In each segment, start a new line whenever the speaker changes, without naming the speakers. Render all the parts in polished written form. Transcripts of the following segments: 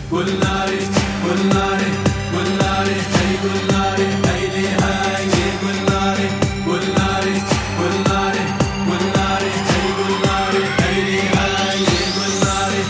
گلناری گلناری گلناری ای گلناری ایلی هایلی گلناری گلناری گلناری گلناری ای گلناری ایلی هایلی گلناری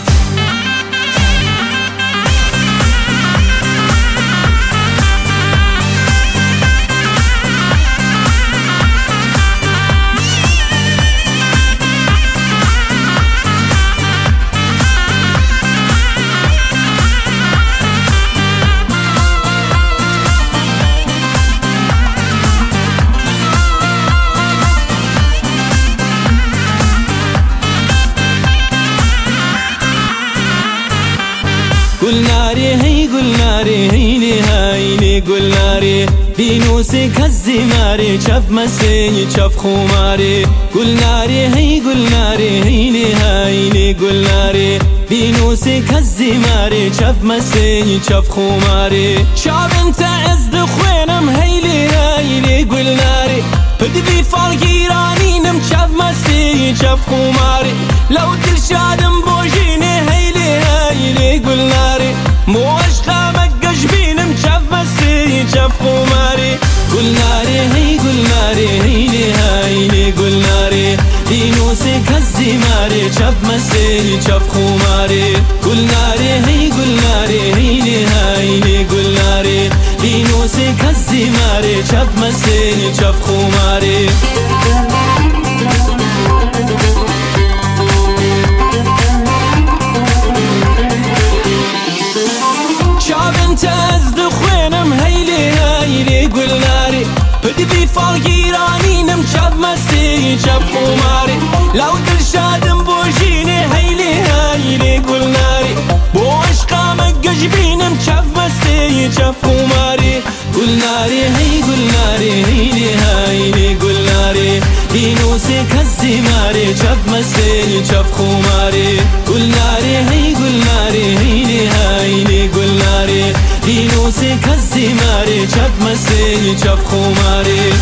گلناری هی گلناری هیلی هایلی گلناری دینوسی کزی ماری چف مسی چف خوماری گلناری هی گلناری هیلی هایلی گلناری دینوسی کزی ماری چف مسی چف خوماری شاب انت از دخوینم هیلی هایلی گلناری بدبی فالگیرانینم چف مسی چف خوماری لو دل شادم بوجینی هیلی هایلی گلناری مو عشقامك قشبينم شاف مسي شاف خماري گلناری هی گلناری هیلی هایلی گلناری دینوسی کزی ماری چاف مسي چاف خماري گلناری هی گلناری هیلی هایلی گلناری دینوسی کزی ماری چاف مسي چاف خماري تز دخوینم هیلی هایلی گلناری بدبی فالگیرانینم چاپ مستی چاپ خماری لو دل شادم بوجینی هیلی هایلی گلناری بو عشقامك قشبینم چاپ مستی چاپ خماری گلناری هی گلناری هیلی هایلی گلناری دینوسی کزی ماری چاپ مستی چاپ خماری گلناری هی گلناری هیلی هایلی گلناری دینوسی کزی ماری چاپ مستی چاپ خماری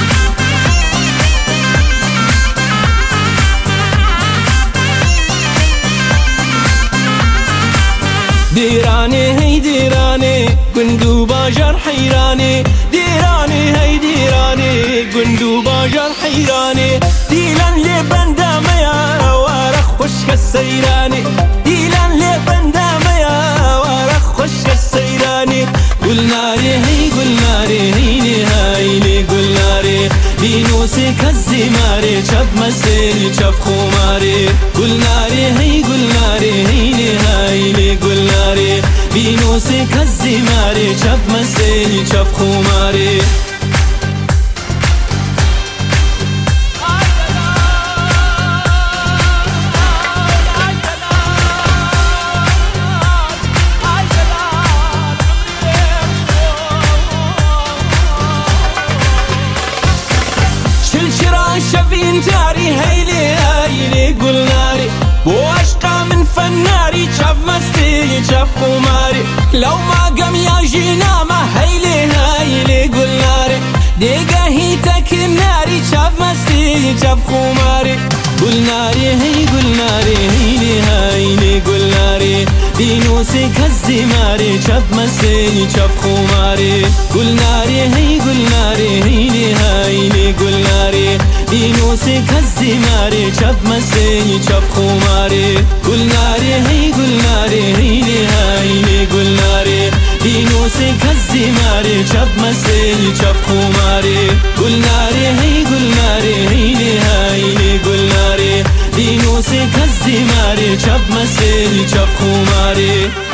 دیرانی هی دیرانی گندو باجر حیرانی دیرانی هی دیرانی گندو باجر حیرانی دیلان لی بندم یا وارخ خشک السیرانی دیلان لی بندم یا وارخ خشک السیرانی گلناری هی گلناری هیلی هایلی گلناری دینوسی کزی ماری چاپ مسی چاپ خماری گلناری هی گلناری هیلی هایلی گلناری دینوسی کزی ماری چاپ مسی چاپ خماری شفين تاري هيلي هيلي قلناري بو عشقا من فناري شاف مستي شاف خماري لو ما قم يجينا ما هيلي هيلي قلناري ديقا هيتك الناري شاف مستي شاف خماري قلناري هي قلناري هيلي هيلي قلناري دینوسی کزی ماری چاپ مسی چاپ خماری گلناری هی گلناری هیلی هایلی گلناری دینوسی کزی ماری چاپ مسی چاپ خماری گلناری هی گلناری هیلی هایلی گلناری دینوسی کزی ماری چاپ مسی چاپ خماری گلناری هی گلناری هیلی هایلی گلناری دینوسی کزی ماری چاپ مسی چاپ خماری